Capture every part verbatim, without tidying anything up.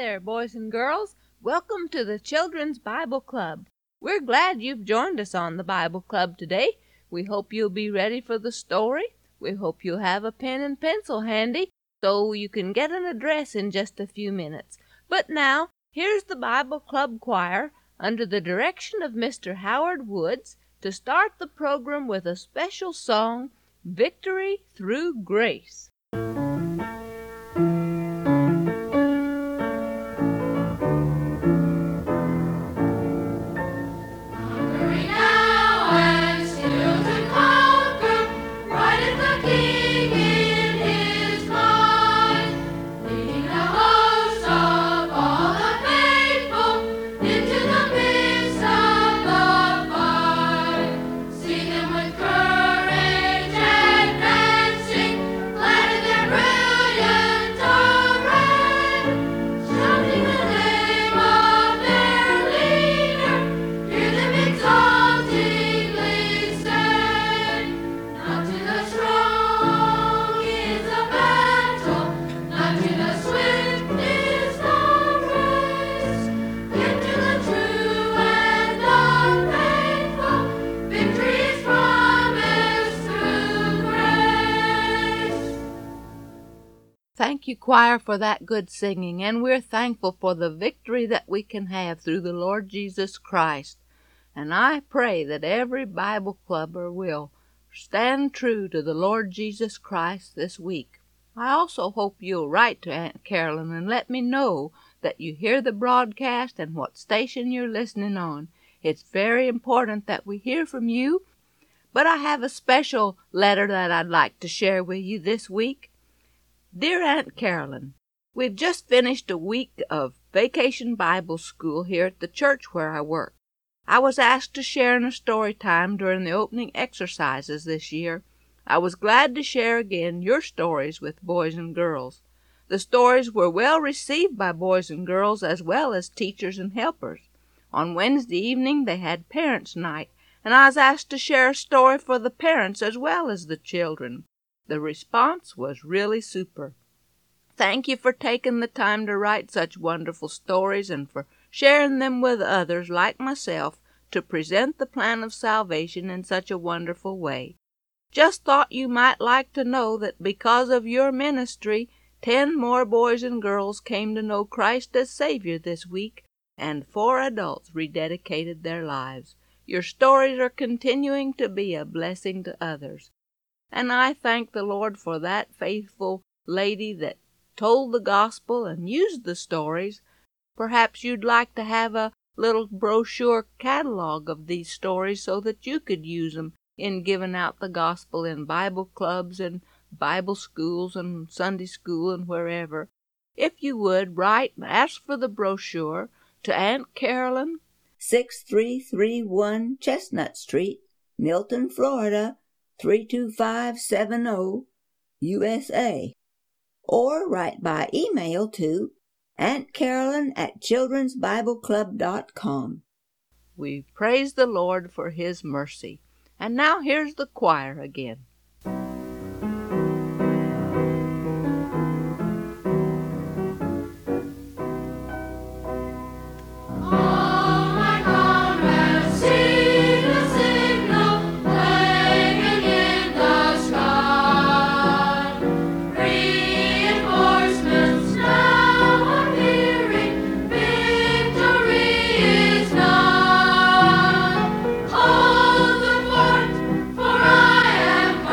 there, boys and girls. Welcome to the Children's Bible Club. We're glad you've joined us on the Bible Club today. We hope you'll be ready for the story. We hope you'll have a pen and pencil handy so you can get an address in just a few minutes. But now, here's the Bible Club Choir under the direction of Mister Howard Woods to start the program with a special song, Victory Through Grace. Thank you, choir, for that good singing, and we're thankful for the victory that we can have through the Lord Jesus Christ. And I pray that every Bible clubber will stand true to the Lord Jesus Christ this week. I also hope you'll write to Aunt Carolyn and let me know that you hear the broadcast and what station you're listening on. It's very important that we hear from you. But I have a special letter that I'd like to share with you this week. Dear Aunt Carolyn, we've just finished a week of Vacation Bible School here at the church where I work. I was asked to share in a story time during the opening exercises this year. I was glad to share again your stories with boys and girls. The stories were well received by boys and girls as well as teachers and helpers. On Wednesday evening they had Parents' Night, and I was asked to share a story for the parents as well as the children. The response was really super. Thank you for taking the time to write such wonderful stories and for sharing them with others like myself to present the plan of salvation in such a wonderful way. Just thought you might like to know that because of your ministry, ten more boys and girls came to know Christ as Savior this week, and four adults rededicated their lives. Your stories are continuing to be a blessing to others. And I thank the Lord for that faithful lady that told the gospel and used the stories. Perhaps you'd like to have a little brochure catalog of these stories so that you could use them in giving out the gospel in Bible clubs and Bible schools and Sunday school and wherever. If you would, write and ask for the brochure to Aunt Carolyn, six three three one Chestnut Street, Milton, Florida, three two five seven zero, U S A. Or write by email to Aunt Carolyn at children's bible club dot com. We praise the Lord for His mercy. And now here's the choir again. Hold the fort, for I am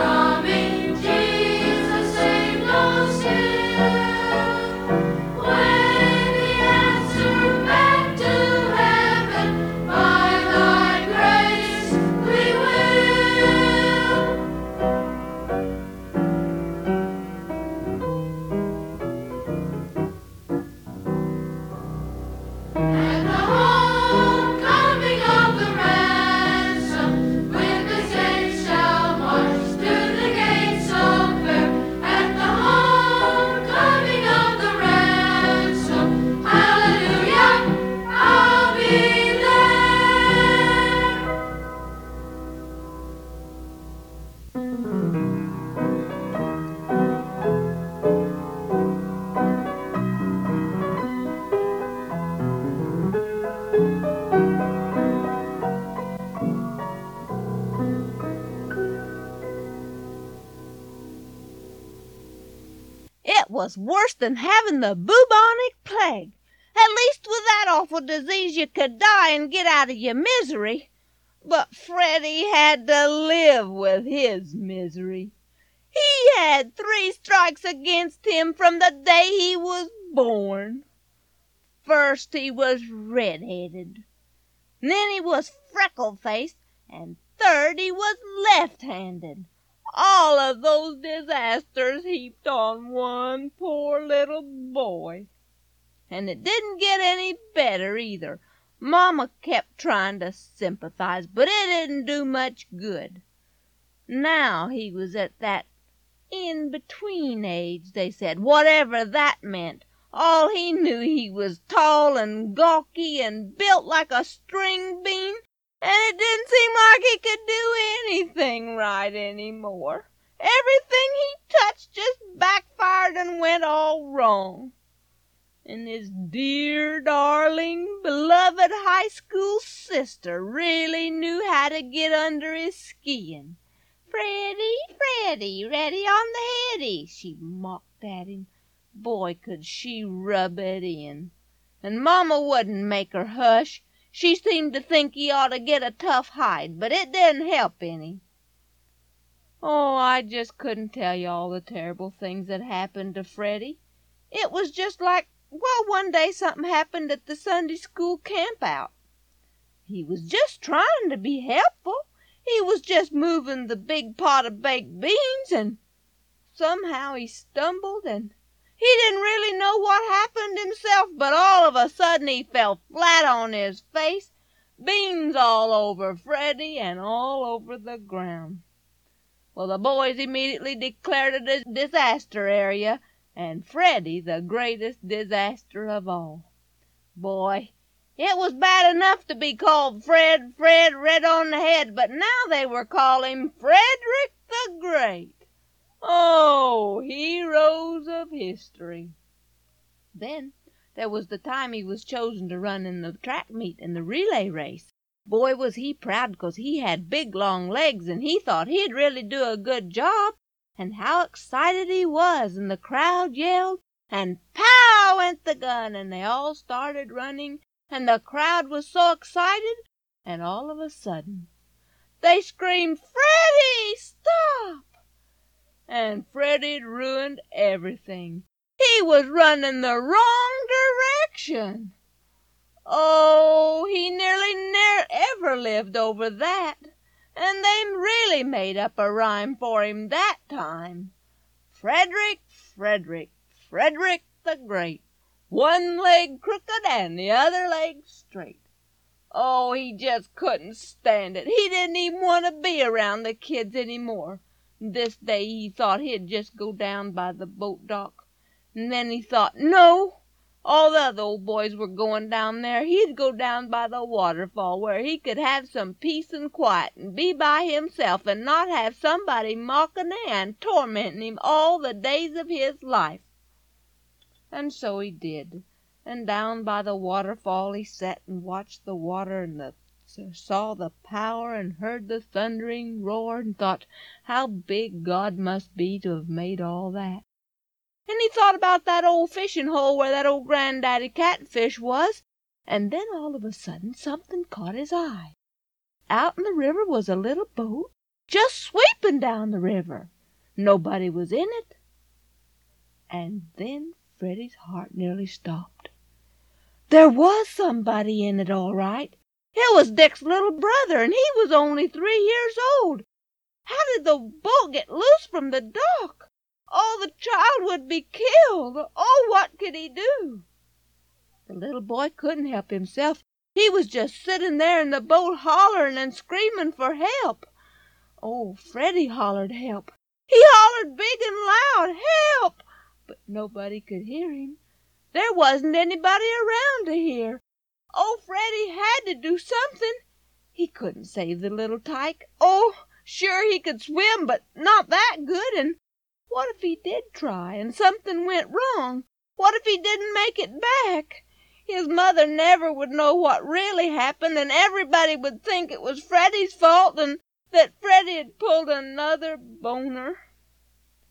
was worse than having the bubonic plague. At least with that awful disease you could die and get out of your misery. But Freddie had to live with his misery. He had three strikes against him from the day he was born. First he was red-headed, then he was freckle-faced, and third he was left-handed. All of those disasters heaped on one poor little boy. And it didn't get any better either. Mama kept trying to sympathize, but it didn't do much good. Now he was at that in-between age, they said, whatever that meant. All he knew he was tall and gawky and built like a string bean, and it didn't seem like he could do anything right anymore. Everything he touched just backfired and went all wrong. And his dear, darling, beloved high school sister really knew how to get under his skin. "Freddie, Freddie, ready on the heady," she mocked at him. Boy, could she rub it in. And Mama wouldn't make her hush. She seemed to think he ought to get a tough hide, but it didn't help any. Oh, I just couldn't tell you all the terrible things that happened to Freddie. It was just like, well, one day something happened at the Sunday school camp out. He was just trying to be helpful. He was just moving the big pot of baked beans, and somehow he stumbled, and he didn't really know what happened himself, but all of a sudden he fell flat on his face, beans all over Freddie and all over the ground. Well, the boys immediately declared it a disaster area, and Freddie the greatest disaster of all. Boy, it was bad enough to be called Fred, Fred, red on the head, but now they were calling him Frederick the Great. Oh, heroes of history. Then there was the time he was chosen to run in the track meet and the relay race. Boy, was he proud, because he had big long legs and he thought he'd really do a good job. And how excited he was, and the crowd yelled, and pow went the gun, and they all started running, and the crowd was so excited, and all of a sudden they screamed, "Freddie, stop!" And Freddie'd ruined everything. He was running the wrong direction. Oh, he nearly never ever lived over that. And they really made up a rhyme for him that time. Frederick, Frederick, Frederick the Great, one leg crooked and the other leg straight. Oh, he just couldn't stand it. He didn't even want to be around the kids any more. This day he thought he'd just go down by the boat dock. And then he thought, no, all the other old boys were going down there. He'd go down by the waterfall where he could have some peace and quiet and be by himself and not have somebody mocking and tormenting him all the days of his life. And so he did. And down by the waterfall he sat and watched the water and the, saw the power and heard the thundering roar and thought how big God must be to have made all that. And he thought about that old fishing hole where that old granddaddy catfish was, and then all of a sudden something caught his eye. Out in the river was a little boat, just sweeping down the river. Nobody was in it. And then Freddie's heart nearly stopped. There was somebody in it, all right. It was Dick's little brother, and he was only three years old. How did the boat get loose from the dock? Oh, the child would be killed. Oh, what could he do? The little boy couldn't help himself. He was just sitting there in the boat hollering and screaming for help. Oh, Freddie hollered help. He hollered big and loud, help! But nobody could hear him. There wasn't anybody around to hear. Oh, Freddie had to do something. He couldn't save the little tyke. Oh, sure he could swim, but not that good, and what if he did try and something went wrong? What if he didn't make it back? His mother never would know what really happened, and everybody would think it was Freddie's fault and that Freddie had pulled another boner.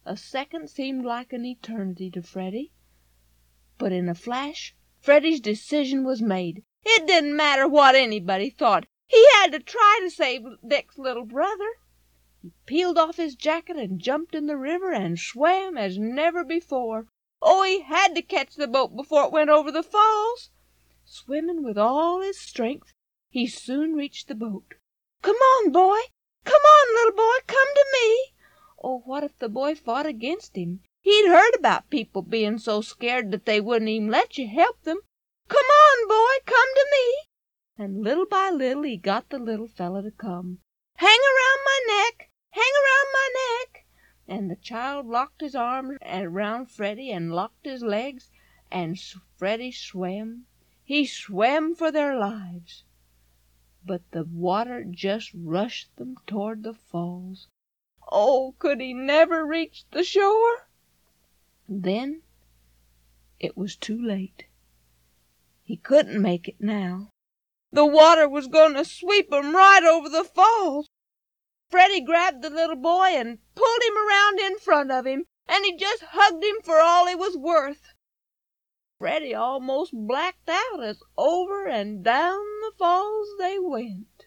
A second seemed like an eternity to Freddie. But in a flash, Freddie's decision was made. It didn't matter what anybody thought. He had to try to save Dick's little brother. He peeled off his jacket and jumped in the river and swam as never before. Oh, he had to catch the boat before it went over the falls. Swimming with all his strength, he soon reached the boat. "Come on, boy! Come on, little boy! Come to me!" Oh, what if the boy fought against him? He'd heard about people being so scared that they wouldn't even let you help them. "Come on, boy! Come to me!" And little by little he got the little fellow to come. "Hang around my neck! Hang around my neck!" And the child locked his arms around Freddie and locked his legs, and Freddie swam. He swam for their lives. But the water just rushed them toward the falls. Oh, could he never reach the shore? Then it was too late. He couldn't make it now. The water was going to sweep him right over the falls. Freddie grabbed the little boy and pulled him around in front of him, and he just hugged him for all he was worth. Freddie almost blacked out as over and down the falls they went.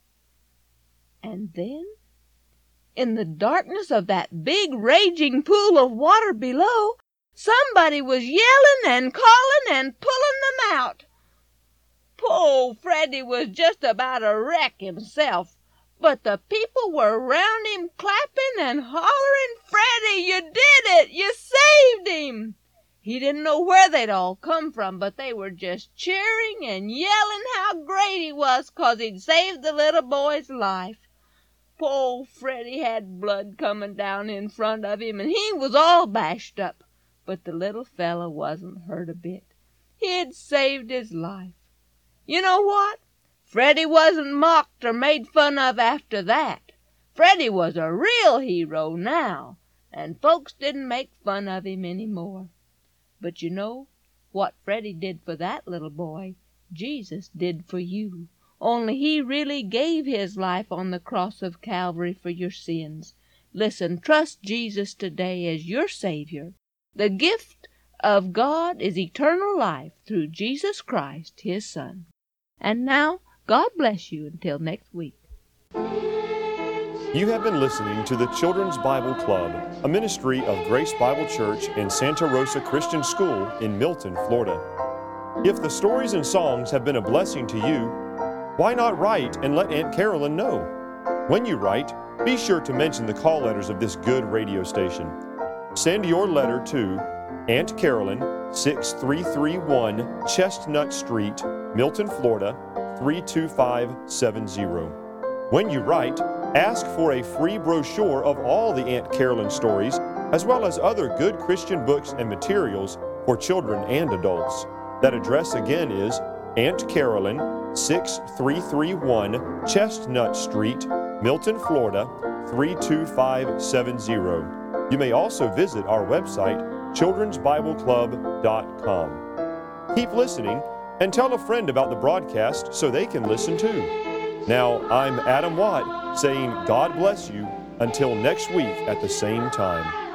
And then, in the darkness of that big raging pool of water below, somebody was yelling and calling and pulling them out. Poor Freddie was just about to wreck himself, but the people were round him clapping and hollering, "Freddie, you did it! You saved him!" He didn't know where they'd all come from, but they were just cheering and yelling how great he was 'cause he'd saved the little boy's life. Poor Freddie had blood coming down in front of him, and he was all bashed up, but the little fellow wasn't hurt a bit. He'd saved his life. You know what? Freddie wasn't mocked or made fun of after that. Freddie was a real hero now, and folks didn't make fun of him any more. But you know what Freddie did for that little boy, Jesus did for you. Only he really gave his life on the cross of Calvary for your sins. Listen, trust Jesus today as your Savior. The gift of God is eternal life through Jesus Christ, his Son. And now, God bless you until next week. You have been listening to the Children's Bible Club, a ministry of Grace Bible Church in Santa Rosa Christian School in Milton, Florida. If the stories and songs have been a blessing to you, why not write and let Aunt Carolyn know? When you write, be sure to mention the call letters of this good radio station. Send your letter to Aunt Carolyn, six three three one Chestnut Street, Milton, Florida, three two five seven zero. When you write, ask for a free brochure of all the Aunt Carolyn stories, as well as other good Christian books and materials for children and adults. That address again is Aunt Carolyn, six three three one Chestnut Street, Milton, Florida, three two five seven zero. You may also visit our website, children's bible club dot com. Keep listening and tell a friend about the broadcast so they can listen too. Now, I'm Adam Watt saying God bless you until next week at the same time.